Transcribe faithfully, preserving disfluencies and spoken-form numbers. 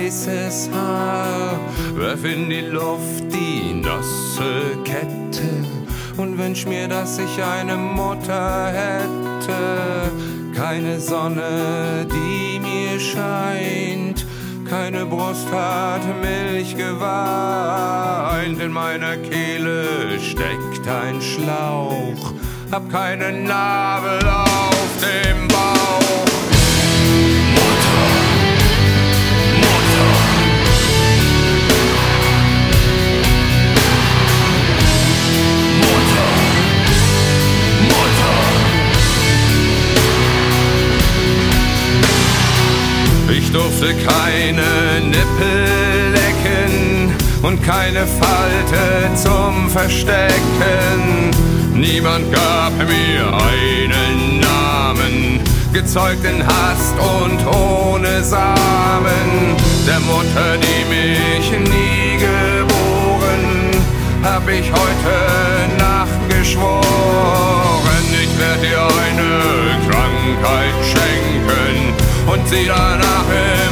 weißes Haar, werf in die Luft die nasse Kette und wünsch mir, dass ich eine Mutter hätte. Keine Sonne, die mir scheint, keine Brust hat Milch geweint. In meiner Kehle steckt ein Schlauch, hab keinen Nabel auf dem Bauch. Mutter, Mutter, Mutter, Mutter. Ich durfte keine Nippel lecken und keine Falte zum Verstecken. Niemand gab mir einen Namen, gezeugt in Hast und ohne Samen. Der Mutter, die mich nie geboren, hab ich heute Nacht geschworen. Ich werd dir eine Krankheit schenken und sie danach